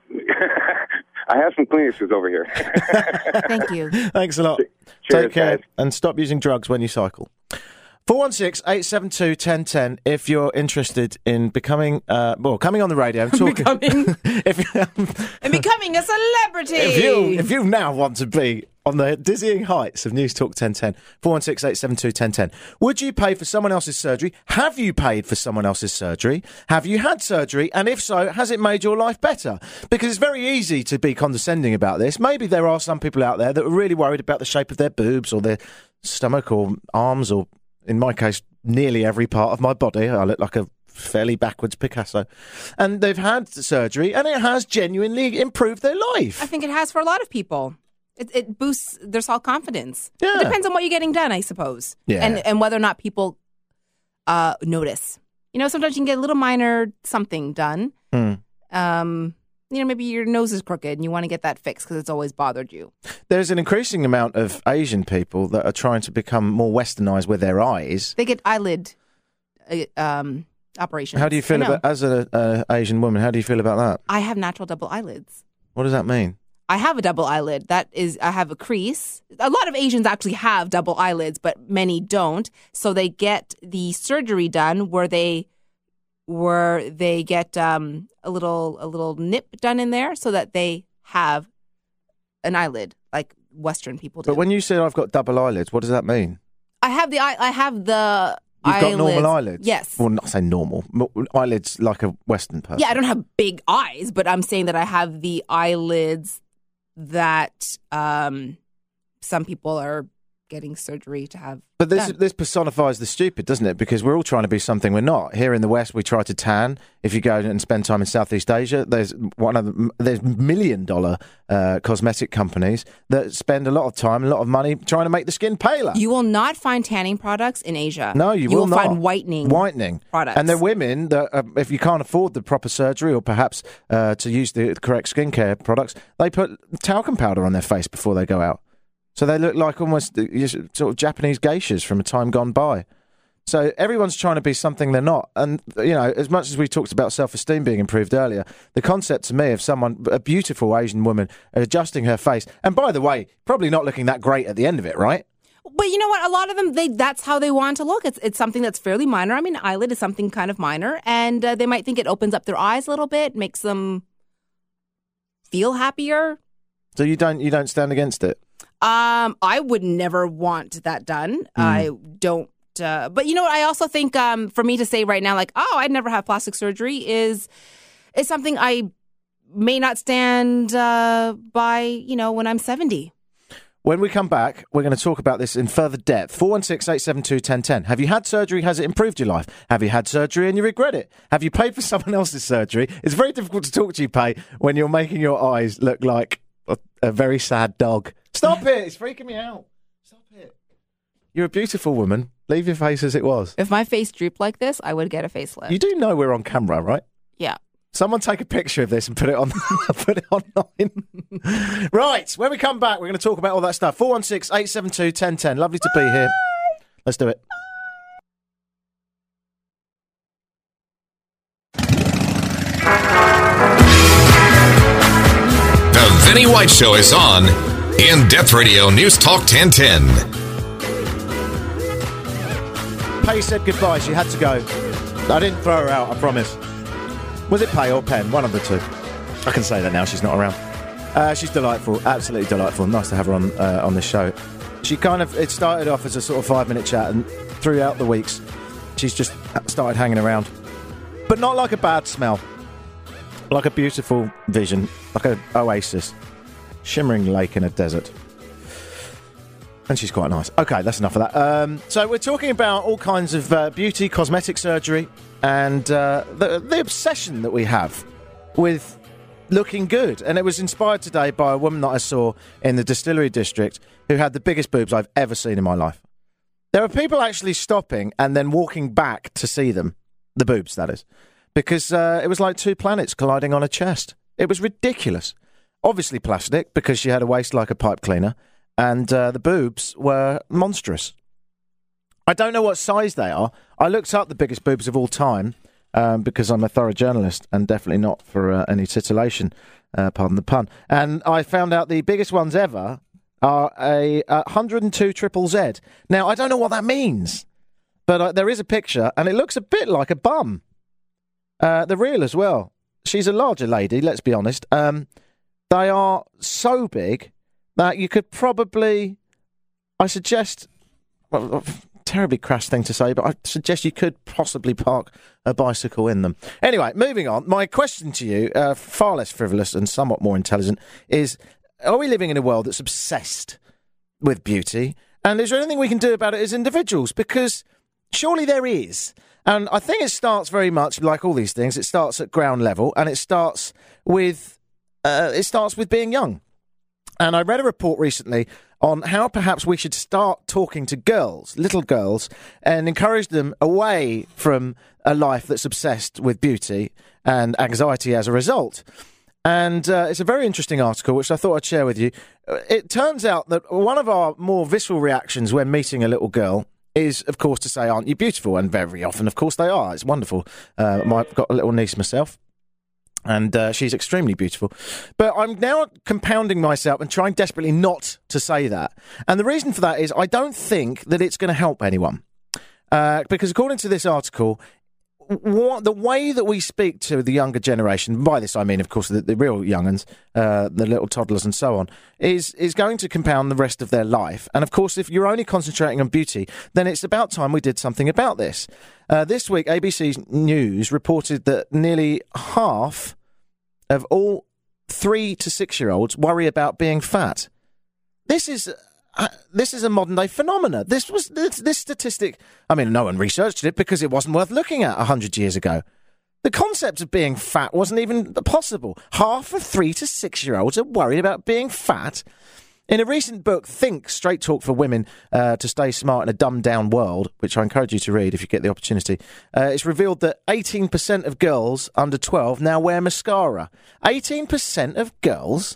Speaker 5: I have some Kleenexes over here.
Speaker 3: Thank you.
Speaker 2: Thanks a lot.
Speaker 5: Cheers,
Speaker 2: Take care
Speaker 5: guys.
Speaker 2: and stop using drugs when you cycle. four one six, eight seven two, one zero one zero if you're interested in becoming, uh, well, coming on the radio and talking.
Speaker 3: Becoming.
Speaker 2: if, you,
Speaker 3: And becoming a celebrity.
Speaker 2: if, you, if you now want to be on the dizzying heights of News Talk ten ten, four one six, eight seven two, one zero one zero, would you pay for someone else's surgery? Have you paid for someone else's surgery? Have you had surgery? And if so, has it made your life better? Because it's very easy to be condescending about this. Maybe there are some people out there that are really worried about the shape of their boobs or their stomach or arms or, in my case, nearly every part of my body. I look like a fairly backwards Picasso. And they've had surgery and it has genuinely improved their life.
Speaker 3: I think it has for a lot of people. It, it boosts their self-confidence.
Speaker 2: Yeah.
Speaker 3: It depends on what you're getting done, I suppose.
Speaker 2: Yeah.
Speaker 3: And and whether or not people uh, notice. You know, sometimes you can get a little minor something done.
Speaker 2: Mm.
Speaker 3: Um, you know, maybe your nose is crooked and you want to get that fixed because it's always bothered you.
Speaker 2: There's an increasing amount of Asian people that are trying to become more westernized with their eyes.
Speaker 3: They get eyelid uh, um, operations.
Speaker 2: How do you feel
Speaker 3: I know.
Speaker 2: about, as an uh, Asian woman, how do you feel about that?
Speaker 3: I have natural double eyelids.
Speaker 2: What does that mean?
Speaker 3: I have a double eyelid. That is, I have a crease. A lot of Asians actually have double eyelids, but many don't. So they get the surgery done where they, where they get um, a little, a little nip done in there, so that they have an eyelid like Western people do.
Speaker 2: But when you say I've got double eyelids, what does that mean?
Speaker 3: I have the, eye, I have the.
Speaker 2: You've
Speaker 3: eyelids.
Speaker 2: got normal eyelids?
Speaker 3: Yes.
Speaker 2: Well, not say normal. Mo- Eyelids like a Western person.
Speaker 3: Yeah, I don't have big eyes, but I'm saying that I have the eyelids that um, some people are getting surgery to have.
Speaker 2: But this
Speaker 3: done.
Speaker 2: this personifies the stupid, doesn't it? Because we're all trying to be something we're not. Here in the West, we try to tan. If you go and spend time in Southeast Asia, there's one of the, there's million dollar uh, cosmetic companies that spend a lot of time, a lot of money trying to make the skin paler.
Speaker 3: You will not find tanning products in Asia.
Speaker 2: No, you,
Speaker 3: you
Speaker 2: will,
Speaker 3: will
Speaker 2: not.
Speaker 3: find whitening
Speaker 2: whitening
Speaker 3: products.
Speaker 2: And they're women that, uh, if you can't afford the proper surgery or perhaps uh, to use the correct skincare products, they put talcum powder on their face before they go out. So they look like almost uh, sort of Japanese geishas from a time gone by. So everyone's trying to be something they're not. And, you know, as much as we talked about self-esteem being improved earlier, the concept to me of someone, a beautiful Asian woman, adjusting her face, and by the way, probably not looking that great at the end of it, right?
Speaker 3: But you know what? A lot of them, they that's how they want to look. It's it's something that's fairly minor. I mean, eyelid is something kind of minor, and uh, they might think it opens up their eyes a little bit, makes them feel happier.
Speaker 2: So you don't you don't stand against it?
Speaker 3: Um, I would never want that done. Mm. I don't. Uh, but you know what? I also think um, for me to say right now, like, oh, I'd never have plastic surgery is is something I may not stand uh, by. You know, when I'm seventy.
Speaker 2: When we come back, we're going to talk about this in further depth. four one six, eight seven two, one zero one zero. Have you had surgery? Has it improved your life? Have you had surgery and you regret it? Have you paid for someone else's surgery? It's very difficult to talk to you, Pay, when you're making your eyes look like a, a very sad dog. Stop it! It's freaking me out. Stop it. You're a beautiful woman. Leave your face as it was.
Speaker 3: If my face drooped like this, I would get a facelift.
Speaker 2: You do know we're on camera, right?
Speaker 3: Yeah.
Speaker 2: Someone take a picture of this and put it on, put it online. Right, when we come back, we're going to talk about all that stuff. four one six, eight seven two, one zero one zero. Lovely to be here. Let's do it.
Speaker 1: The Vinny White Show is on In Depth Radio News Talk ten ten.
Speaker 2: Pay said goodbye. She had to go. I didn't throw her out, I promise. Was it Pay or Pen? One of the two. I can say that now. She's not around. Uh, she's delightful. Absolutely delightful. Nice to have her on uh, on this show. She kind of... It started off as a sort of five-minute chat, and throughout the weeks, she's just started hanging around. But not like a bad smell. Like a beautiful vision. Like an oasis. Shimmering lake in a desert. And she's quite nice. Okay, that's enough of that. Um, so we're talking about all kinds of uh, beauty, cosmetic surgery, and uh, the, the obsession that we have with looking good. And it was inspired today by a woman that I saw in the Distillery District who had the biggest boobs I've ever seen in my life. There are people actually stopping and then walking back to see them. The boobs, that is. Because uh, it was like two planets colliding on a chest. It was ridiculous. Obviously plastic, because she had a waist like a pipe cleaner, and uh, the boobs were monstrous. I don't know what size they are. I looked up the biggest boobs of all time, um, because I'm a thorough journalist, and definitely not for uh, any titillation, uh, pardon the pun. And I found out the biggest ones ever are a, a one hundred two triple Z. Now, I don't know what that means, but uh, there is a picture, and it looks a bit like a bum. Uh, the real as well. She's a larger lady, let's be honest. Um, they are so big that you could probably, I suggest, well, terribly crass thing to say, but I suggest you could possibly park a bicycle in them. Anyway, moving on. My question to you, uh, far less frivolous and somewhat more intelligent, is, are we living in a world that's obsessed with beauty? And is there anything we can do about it as individuals? Because surely there is. And I think it starts very much like all these things. It starts at ground level, and it starts with uh, it starts with being young. And I read a report recently on how perhaps we should start talking to girls, little girls, and encourage them away from a life that's obsessed with beauty and anxiety as a result. And uh, it's a very interesting article, which I thought I'd share with you. It turns out that one of our more visceral reactions when meeting a little girl is, of course, to say, aren't you beautiful? And very often, of course, they are. It's wonderful. Uh, I've got a little niece myself, and uh, she's extremely beautiful. But I'm now compounding myself and trying desperately not to say that. And the reason for that is I don't think that it's going to help anyone. Uh, because according to this article, what, the way that we speak to the younger generation, by this I mean, of course, the, the real young'uns, uh, the little toddlers and so on, is is going to compound the rest of their life. And, of course, if you're only concentrating on beauty, then it's about time we did something about this. Uh, this week, A B C News reported that nearly half of all three to six-year-olds worry about being fat. This is... Uh, this is a modern-day phenomena. This was this, this statistic... I mean, no one researched it because it wasn't worth looking at one hundred years ago. The concept of being fat wasn't even possible. Half of three to six-year-olds are worried about being fat. In a recent book, Think, Straight Talk for Women uh, to Stay Smart in a Dumbed-Down World, which I encourage you to read if you get the opportunity, uh, it's revealed that eighteen percent of girls under twelve now wear mascara. eighteen percent of girls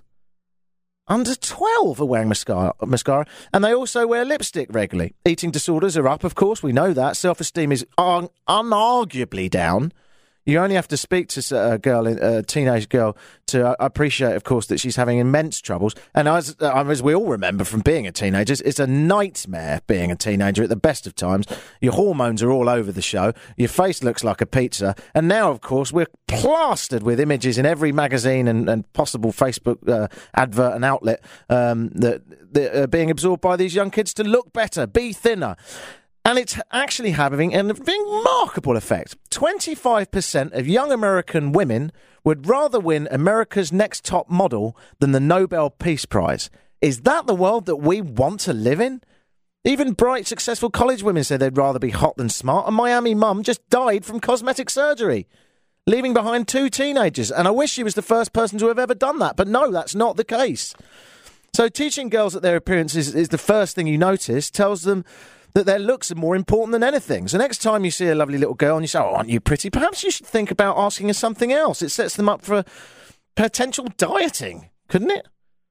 Speaker 2: under twelve are wearing mascara, mascara, and they also wear lipstick regularly. Eating disorders are up, of course, we know that. Self-esteem is un- unarguably down. You only have to speak to a girl, a teenage girl, to appreciate, of course, that she's having immense troubles. And as, as we all remember from being a teenager, it's a nightmare being a teenager at the best of times. Your hormones are all over the show. Your face looks like a pizza. And now, of course, we're plastered with images in every magazine and, and possible Facebook uh, advert and outlet um, that, that are being absorbed by these young kids to look better, be thinner. And it's actually having a remarkable effect. twenty-five percent of young American women would rather win America's Next Top Model than the Nobel Peace Prize. Is that the world that we want to live in? Even bright, successful college women say they'd rather be hot than smart. A Miami mum just died from cosmetic surgery, leaving behind two teenagers. And I wish she was the first person to have ever done that. But no, that's not the case. So teaching girls that their appearance is, is the first thing you notice tells them that their looks are more important than anything. So next time you see a lovely little girl and you say, oh, aren't you pretty? Perhaps you should think about asking her something else. It sets them up for potential dieting, couldn't it?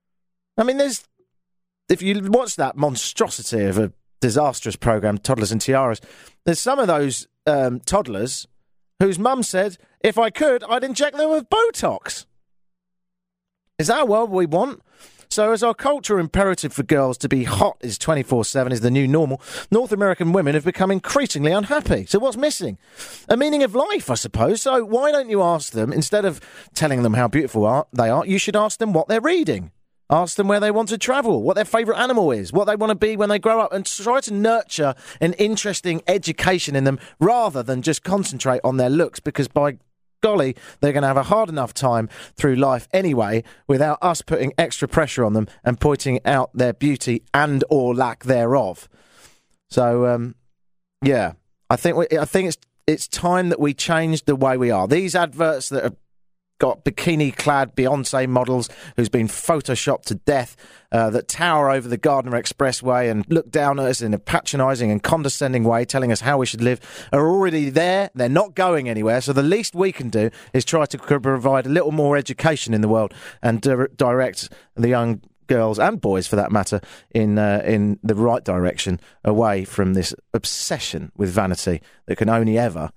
Speaker 2: I mean, there's... If you watch that monstrosity of a disastrous programme, Toddlers and Tiaras, there's some of those um, toddlers whose mum said, if I could, I'd inject them with Botox. Is that a world we want? So as our cultural imperative for girls to be hot is twenty-four seven is the new normal, North American women have become increasingly unhappy. So what's missing? A meaning of life, I suppose. So why don't you ask them, instead of telling them how beautiful are, they are, you should ask them what they're reading. Ask them where they want to travel, what their favourite animal is, what they want to be when they grow up, and try to nurture an interesting education in them rather than just concentrate on their looks, because by golly, they're going to have a hard enough time through life anyway without us putting extra pressure on them and pointing out their beauty and or lack thereof. So, um, yeah, I think we, I think it's it's time that we change the way we are. These adverts that are got bikini-clad Beyonce models who's been photoshopped to death uh, that tower over the Gardner Expressway and look down at us in a patronising and condescending way, telling us how we should live, are already there. They're not going anywhere. So the least we can do is try to provide a little more education in the world and di- direct the young girls and boys, for that matter, in uh, in the right direction, away from this obsession with vanity that can only ever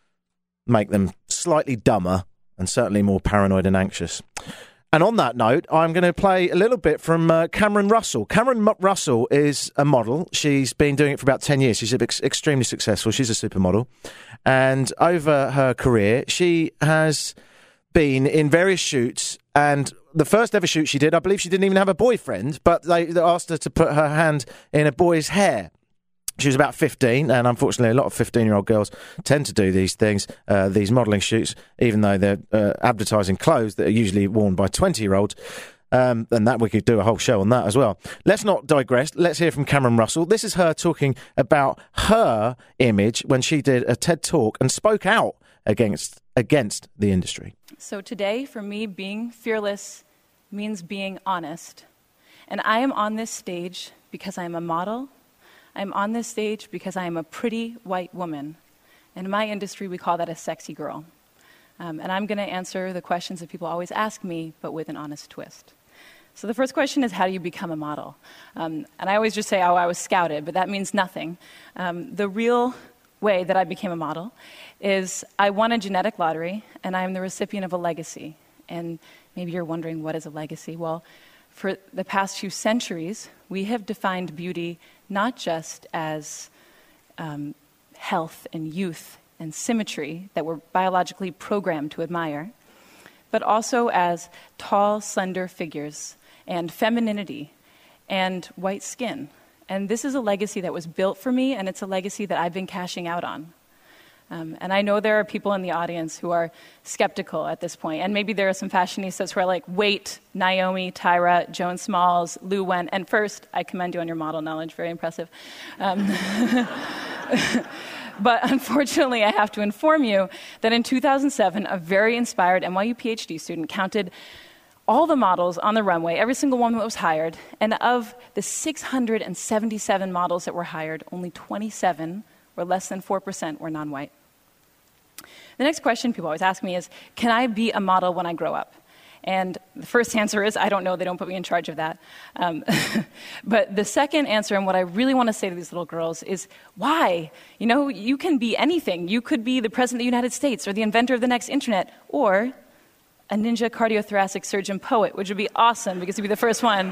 Speaker 2: make them slightly dumber and certainly more paranoid and anxious. And on that note, I'm going to play a little bit from uh, Cameron Russell. Cameron M- Russell is a model. She's been doing it for about ten years. She's ex- extremely successful. She's a supermodel. And over her career, she has been in various shoots. And the first ever shoot she did, I believe she didn't even have a boyfriend, but they, they asked her to put her hand in a boy's hair. She was about fifteen, and unfortunately a lot of fifteen-year-old girls tend to do these things, uh, these modelling shoots, even though they're uh, advertising clothes that are usually worn by twenty-year-olds. Um, and that we could do a whole show on that as well. Let's not digress. Let's hear from Cameron Russell. This is her talking about her image when she did a TED Talk and spoke out against against the industry.
Speaker 6: So today, for me, being fearless means being honest. And I am on this stage because I am a model. I'm on this stage because I am a pretty white woman. In my industry, we call that a sexy girl. Um, and I'm going to answer the questions that people always ask me, but with an honest twist. So the first question is, how do you become a model? Um, and I always just say, oh, I was scouted, but that means nothing. Um, the real way that I became a model is I won a genetic lottery, and I am the recipient of a legacy. And maybe you're wondering, what is a legacy? Well, for the past few centuries, we have defined beauty not just as um, health and youth and symmetry that we're biologically programmed to admire, but also as tall, slender figures and femininity and white skin. And this is a legacy that was built for me, and it's a legacy that I've been cashing out on. Um, and I know there are people in the audience who are skeptical at this point, and maybe there are some fashionistas who are like, wait, Naomi, Tyra, Joan Smalls, Lou Wen, and first, I commend you on your model knowledge, very impressive. Um, but unfortunately, I have to inform you that in two thousand seven, a very inspired N Y U PhD student counted all the models on the runway, every single one that was hired, and of the six hundred seventy-seven models that were hired, only twenty-seven, or less than four percent, were non-white. The next question people always ask me is, can I be a model when I grow up? And the first answer is, I don't know, they don't put me in charge of that. Um, but the second answer, and what I really want to say to these little girls, is why? You know, you can be anything. You could be the president of the United States, or the inventor of the next internet, or a ninja cardiothoracic surgeon poet, which would be awesome, because you'd be the first one.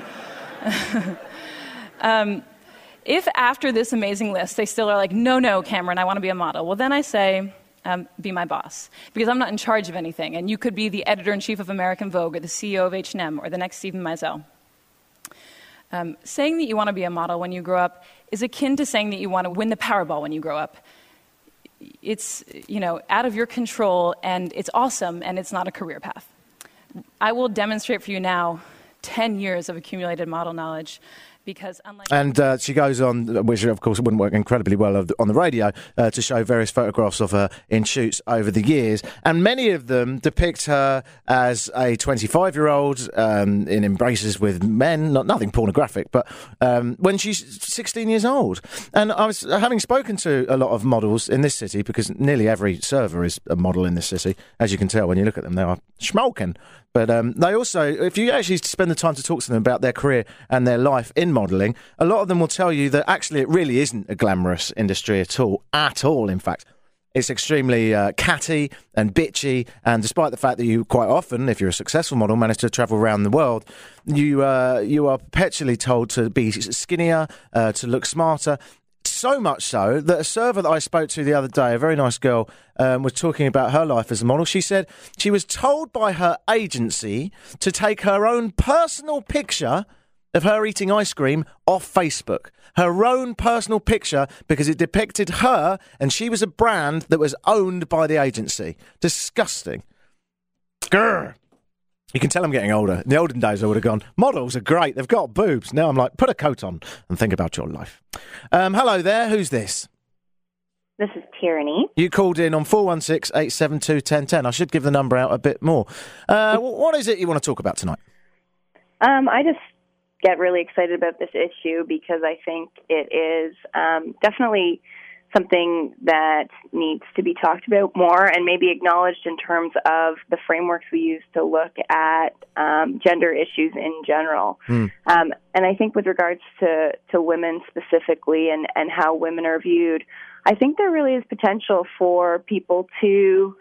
Speaker 6: um, if after this amazing list, they still are like, no, no, Cameron, I want to be a model, well, then I say, Um, be my boss, because I'm not in charge of anything, and you could be the editor-in-chief of American Vogue, or the C E O of H and M, or the next Stephen Meisel. Um, saying that you want to be a model when you grow up is akin to saying that you want to win the Powerball when you grow up. It's, you know, out of your control, and it's awesome, and it's not a career path. I will demonstrate for you now ten years of accumulated model knowledge. Because unlike
Speaker 2: and uh, she goes on, which of course wouldn't work incredibly well on the radio, uh, to show various photographs of her in shoots over the years. And many of them depict her as a twenty-five-year-old um, in embraces with men, not nothing pornographic, but um, when she's sixteen years old. And I was having spoken to a lot of models in this city, because nearly every server is a model in this city. As you can tell when you look at them, they are schmalken. But um, they also, if you actually spend the time to talk to them about their career and their life in modelling, a lot of them will tell you that actually it really isn't a glamorous industry at all, at all, in fact. It's extremely uh, catty and bitchy, and despite the fact that you quite often, if you're a successful model, manage to travel around the world, you uh, you are perpetually told to be skinnier, uh, to look smarter. So much so that a server that I spoke to the other day, a very nice girl, um, was talking about her life as a model. She said she was told by her agency to take her own personal picture of her eating ice cream off Facebook. Her own personal picture, because it depicted her, and she was a brand that was owned by the agency. Disgusting. Grr. You can tell I'm getting older. In the olden days, I would have gone, models are great, they've got boobs. Now I'm like, put a coat on and think about your life. Um, hello there, who's this?
Speaker 7: This is Tyranny.
Speaker 2: You called in on four one six, eight seven two, one zero one zero. I should give the number out a bit more. Uh, what is it you want to talk about tonight?
Speaker 7: Um, I just get really excited about this issue because I think it is um, definitely something that needs to be talked about more and maybe acknowledged in terms of the frameworks we use to look at um, gender issues in general. Mm. Um, and I think with regards to, to women specifically and, and how women are viewed, I think there really is potential for people to,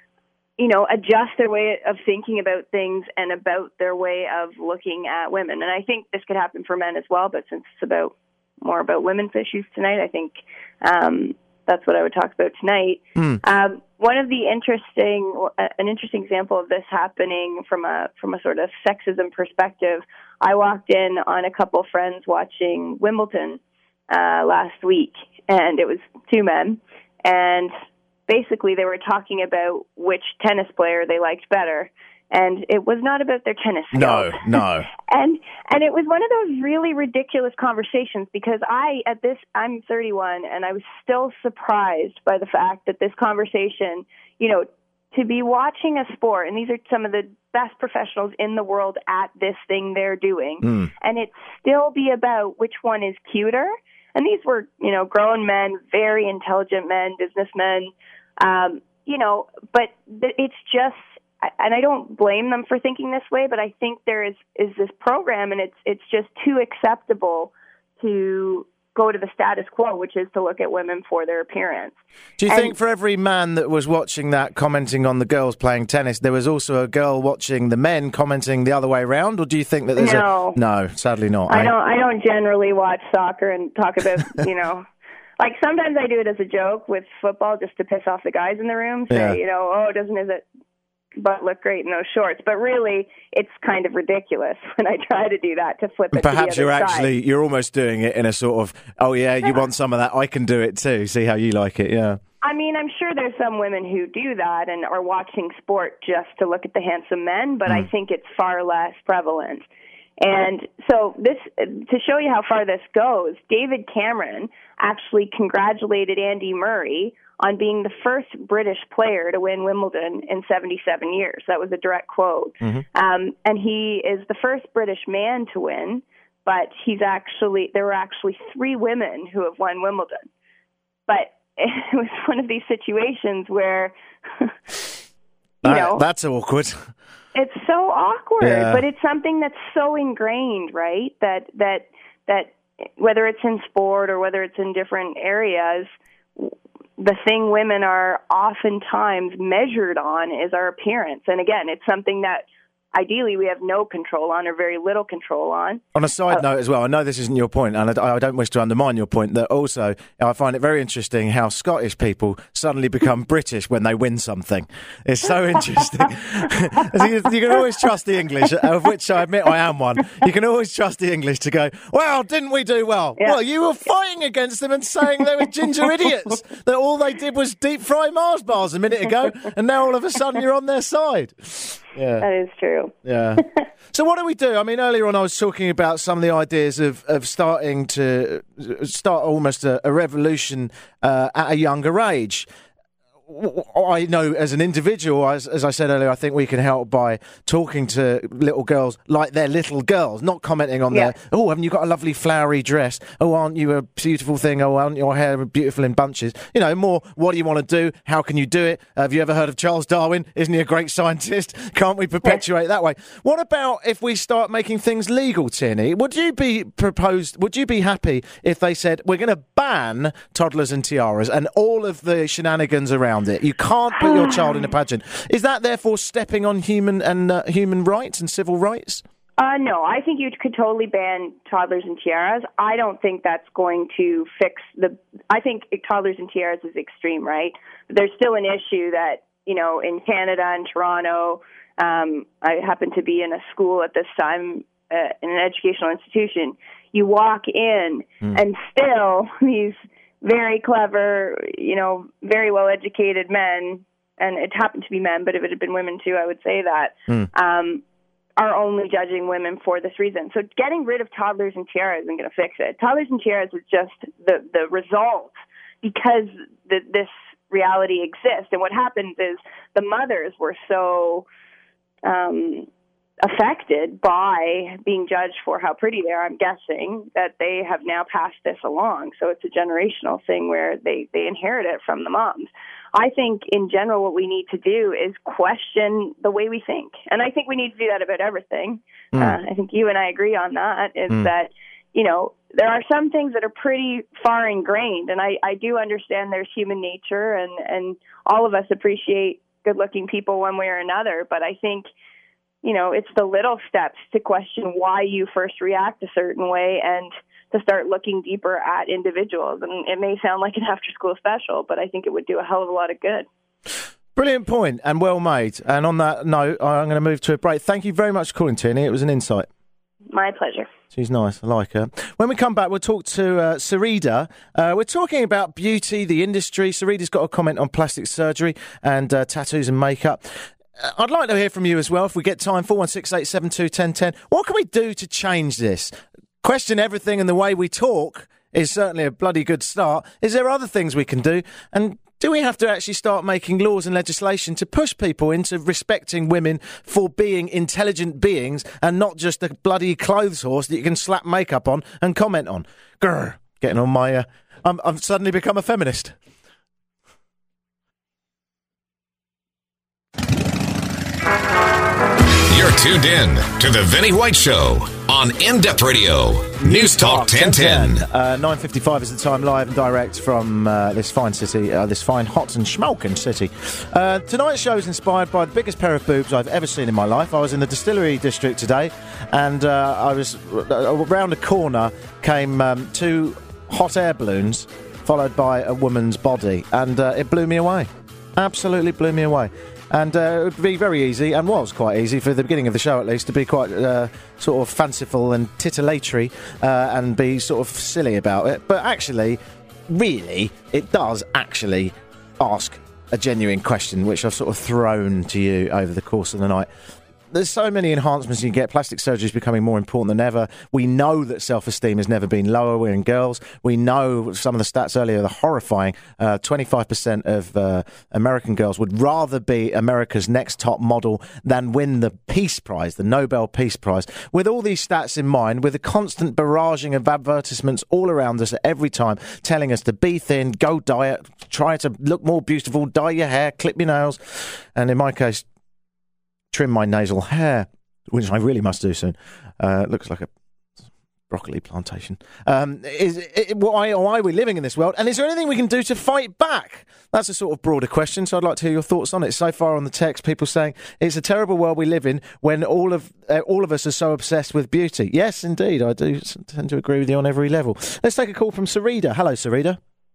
Speaker 7: you know, adjust their way of thinking about things and about their way of looking at women. And I think this could happen for men as well, but since it's about more about women's issues tonight, I think um, that's what I would talk about tonight. Mm. Um, one of the interesting, uh, an interesting example of this happening from a from a sort of sexism perspective, I walked in on a couple friends watching Wimbledon uh, last week, and it was two men, and basically they were talking about which tennis player they liked better. And it was not about their tennis skills.
Speaker 2: No, no.
Speaker 7: and and it was one of those really ridiculous conversations because I, at this, I'm thirty-one, and I was still surprised by the fact that this conversation, you know, to be watching a sport, and these are some of the best professionals in the world at this thing they're doing, mm. and it still be about which one is cuter. And these were, you know, grown men, very intelligent men, businessmen, um, you know, but it's just, and I don't blame them for thinking this way, but I think there is, is this program, and it's it's just too acceptable to go to the status quo, which is to look at women for their appearance.
Speaker 2: Do you
Speaker 7: and,
Speaker 2: think for every man that was watching that commenting on the girls playing tennis, there was also a girl watching the men commenting the other way around, or do you think that there's
Speaker 7: no,
Speaker 2: a... No, sadly not.
Speaker 7: I
Speaker 2: eh?
Speaker 7: don't. I don't generally watch soccer and talk about, you know... Like, sometimes I do it as a joke with football just to piss off the guys in the room. Say,
Speaker 2: Yeah.
Speaker 7: you know, oh, doesn't his butt look great in those shorts? But really, it's kind of ridiculous when I try to do that, to flip it
Speaker 2: Perhaps
Speaker 7: to the
Speaker 2: you're
Speaker 7: other side.
Speaker 2: actually, you're almost doing it in a sort of, oh yeah, you want some of that, I can do it too, see how you like it, yeah.
Speaker 7: I mean, I'm sure there's some women who do that and are watching sport just to look at the handsome men, but mm. I think it's far less prevalent. And so this, to show you how far this goes, David Cameron actually congratulated Andy Murray on being the first British player to win Wimbledon in seventy-seven years. That was a direct quote. Mm-hmm. Um, and he is the first British man to win, but he's actually, there were actually three women who have won Wimbledon. But it was one of these situations where, you
Speaker 2: that,
Speaker 7: know.
Speaker 2: That's awkward.
Speaker 7: It's so awkward,
Speaker 2: yeah.
Speaker 7: but it's something that's so ingrained, right? That that that whether it's in sport or whether it's in different areas, the thing women are oftentimes measured on is our appearance. And again, it's something that ideally we have no control on or very little control on.
Speaker 2: On a side
Speaker 7: uh,
Speaker 2: note as well, I know this isn't your point, and I, I don't wish to undermine your point, that also I find it very interesting how Scottish people suddenly become British when they win something. It's so interesting. you, you can always trust the English, of which I admit I am one. You can always trust the English to go, well, didn't we do well?
Speaker 7: Yeah.
Speaker 2: Well, you were fighting against them and saying they were ginger idiots, that all they did was deep fry Mars bars a minute ago, and now all of a sudden you're on their side. Yeah.
Speaker 7: That is true.
Speaker 2: Yeah. So what do we do? I mean, earlier on I was talking about some of the ideas of, of starting to start almost a, a revolution uh, at a younger age. I know as an individual, as, as I said earlier, I think we can help by talking to little girls like they're little girls, not commenting on
Speaker 7: yeah.
Speaker 2: their, oh, haven't you got a lovely flowery dress? Oh, aren't you a beautiful thing? Oh, aren't your hair beautiful in bunches? You know, more, what do you want to do? How can you do it? Uh, have you ever heard of Charles Darwin? Isn't he a great scientist? Can't we perpetuate yeah. that way? What about if we start making things legal, Tierney? Would you be proposed, would you be happy if they said, we're going to ban toddlers and tiaras and all of the shenanigans around it? You can't put your child in a pageant. Is that therefore stepping on human and uh, human rights and civil rights?
Speaker 7: Uh, no, I think you could totally ban toddlers and tiaras. I don't think that's going to fix the... I think toddlers and tiaras is extreme, right? But there's still an issue that, you know, in Canada and Toronto, um, I happen to be in a school at this time, uh, in an educational institution. You walk in mm. and still these... very clever, you know, very well-educated men, and it happened to be men, but if it had been women too, I would say that, mm. um, are only judging women for this reason. So getting rid of toddlers and tiaras isn't going to fix it. Toddlers and tiaras is just the, the result, because th- this reality exists. And what happens is the mothers were so um, affected by being judged for how pretty they are, I'm guessing, that they have now passed this along. So it's a generational thing where they, they inherit it from the moms. I think in general what we need to do is question the way we think. And I think we need to do that about everything. Mm. Uh, I think you and I agree on that, is mm. that, you know, there are some things that are pretty far ingrained. And I, I do understand there's human nature, and, and all of us appreciate good-looking people one way or another. But I think, you know, it's the little steps to question why you first react a certain way and to start looking deeper at individuals. And it may sound like an after-school special, but I think it would do a hell of a lot of good.
Speaker 2: Brilliant point and well made. And on that note, I'm going to move to a break. Thank you very much for calling, Tierney. It was an insight.
Speaker 7: My pleasure.
Speaker 2: She's nice. I like her. When we come back, we'll talk to uh, Sarita. Uh, we're talking about beauty, the industry. Sarita's got a comment on plastic surgery and uh, tattoos and makeup. Uh, I'd like to hear from you as well, if we get time. four one six, eight seven two, one zero one zero. What can we do to change this? Question everything, and the way we talk is certainly a bloody good start. Is there other things we can do? And do we have to actually start making laws and legislation to push people into respecting women for being intelligent beings and not just a bloody clothes horse that you can slap makeup on and comment on? Grr, getting on my... Uh, I'm, I've suddenly become a feminist.
Speaker 1: You're tuned in to The Vinnie White Show on In-Depth Radio, News Talk ten ten.
Speaker 2: Uh, nine fifty-five is the time, live and direct from uh, this fine city, uh, this fine, hot and schmalkin' city. Uh, tonight's show is inspired by the biggest pair of boobs I've ever seen in my life. I was in the distillery district today, and uh, I was uh, around a corner came um, two hot air balloons, followed by a woman's body, and uh, it blew me away. Absolutely blew me away. And uh, it would be very easy, and was quite easy for the beginning of the show at least, to be quite uh, sort of fanciful and titillatory uh, and be sort of silly about it. But actually, really, it does actually ask a genuine question, which I've sort of thrown to you over the course of the night. There's so many enhancements you can get. Plastic surgery is becoming more important than ever. We know that self-esteem has never been lower in girls. We know some of the stats earlier are horrifying. Uh, twenty-five percent of uh, American girls would rather be America's next top model than win the Peace Prize, the Nobel Peace Prize. With all these stats in mind, with a constant barraging of advertisements all around us at every time, telling us to be thin, go diet, try to look more beautiful, dye your hair, clip your nails, and in my case, trim my nasal hair, which I really must do soon. Uh, it looks like a broccoli plantation. Um, is it, why, why are we living in this world? And is there anything we can do to fight back? That's a sort of broader question, so I'd like to hear your thoughts on it. So far on the text, people saying it's a terrible world we live in when all of uh, all of us are so obsessed with beauty. Yes, indeed, I do tend to agree with you on every level. Let's take a call from Sarita. Hello, Sarita.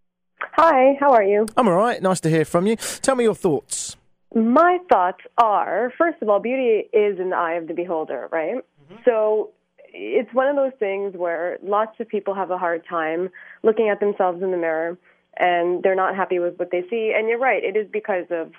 Speaker 8: Hi, how are you?
Speaker 2: I'm all right. Nice to hear from you. Tell me your thoughts.
Speaker 8: My thoughts are, first of all, beauty is in the eye of the beholder, right? Mm-hmm. So it's one of those things where lots of people have a hard time looking at themselves in the mirror, and they're not happy with what they see. And you're right, it is because of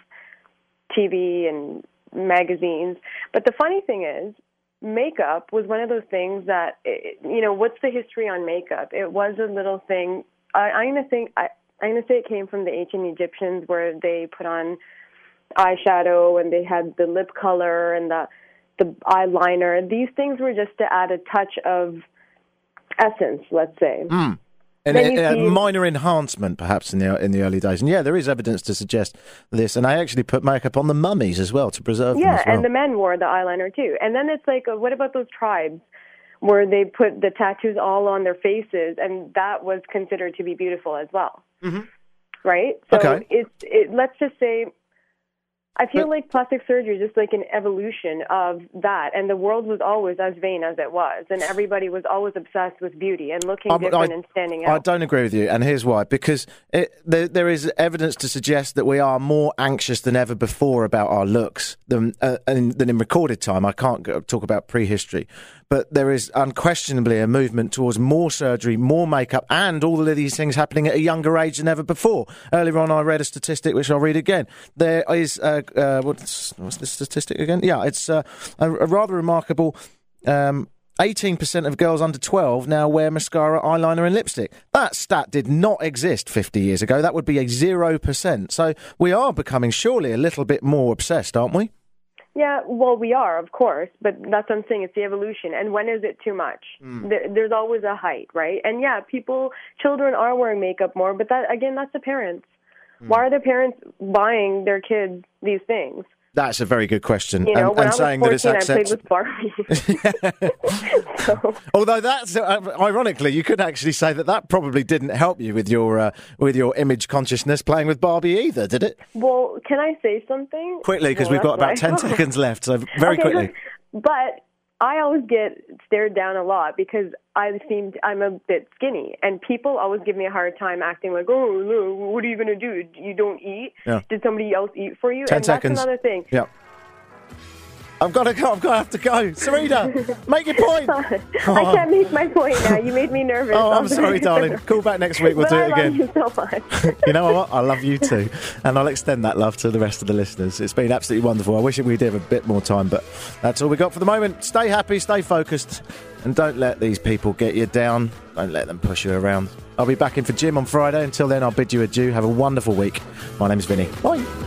Speaker 8: T V and magazines. But the funny thing is, makeup was one of those things that, you know, what's the history on makeup? It was a little thing. I, I'm going to think, I, I'm going to say it came from the ancient Egyptians, where they put on eyeshadow and they had the lip color and the the eyeliner. These things were just to add a touch of essence, let's say.
Speaker 2: Mm. And a, a minor enhancement, perhaps, in the in the early days. And yeah, there is evidence to suggest this. And I actually put makeup on the mummies as well to preserve
Speaker 8: yeah,
Speaker 2: them as well.
Speaker 8: And the men wore the eyeliner too. And then it's like, uh, what about those tribes where they put the tattoos all on their faces, and that was considered to be beautiful as well,
Speaker 2: mm-hmm.
Speaker 8: right? So
Speaker 2: okay.
Speaker 8: it's it, let's just say, I feel like plastic surgery is just like an evolution of that, and the world was always as vain as it was, and everybody was always obsessed with beauty and looking um, different I, and standing out.
Speaker 2: I don't agree with you, and here's why. Because it, there, there is evidence to suggest that we are more anxious than ever before about our looks than, uh, in, than in recorded time. I can't go, talk about prehistory. But there is unquestionably a movement towards more surgery, more makeup, and all of these things happening at a younger age than ever before. Earlier on, I read a statistic, which I'll read again. There is, uh, uh, what's, what's the statistic again? Yeah, it's uh, a, a rather remarkable um, eighteen percent of girls under twelve now wear mascara, eyeliner and lipstick. That stat did not exist fifty years ago. That would be a zero percent. So we are becoming surely a little bit more obsessed, aren't we?
Speaker 8: Yeah, well, we are, of course, but that's what I'm saying. It's the evolution. And when is it too much? Mm. There, there's always a height, right? And yeah, people, children are wearing makeup more, but that, again, that's the parents. Mm. Why are the parents buying their kids these things?
Speaker 2: That's a very good question.
Speaker 8: You know,
Speaker 2: and,
Speaker 8: when
Speaker 2: and
Speaker 8: I
Speaker 2: saying
Speaker 8: was fourteen,
Speaker 2: that it's accepted.
Speaker 8: I played with Barbie. so.
Speaker 2: Although that's uh, ironically, you could actually say that that probably didn't help you with your uh, with your image consciousness playing with Barbie either, did it?
Speaker 8: Well, can I say something?
Speaker 2: Quickly, because
Speaker 8: well,
Speaker 2: we've got about
Speaker 8: right.
Speaker 2: ten seconds left, so very
Speaker 8: okay,
Speaker 2: quickly.
Speaker 8: But I always get stared down a lot because I seem I'm a bit skinny, and people always give me a hard time acting like, oh, no, what are you going to do? You don't eat?
Speaker 2: Yeah.
Speaker 8: Did somebody else eat for you?
Speaker 2: Ten
Speaker 8: and
Speaker 2: seconds.
Speaker 8: That's another thing.
Speaker 2: Yeah. I've got to go. I've got to have to go. Sarita, make your point.
Speaker 8: I can't make my point now. You made me nervous.
Speaker 2: Oh, I'm sorry, darling. Call back next week. We'll
Speaker 8: but
Speaker 2: do
Speaker 8: I
Speaker 2: it again.
Speaker 8: I love you so much.
Speaker 2: You know what? I love you too. And I'll extend that love to the rest of the listeners. It's been absolutely wonderful. I wish we did have a bit more time, but that's all we got for the moment. Stay happy, stay focused, and don't let these people get you down. Don't let them push you around. I'll be back in for Jim on Friday. Until then, I'll bid you adieu. Have a wonderful week. My name's Vinny. Bye.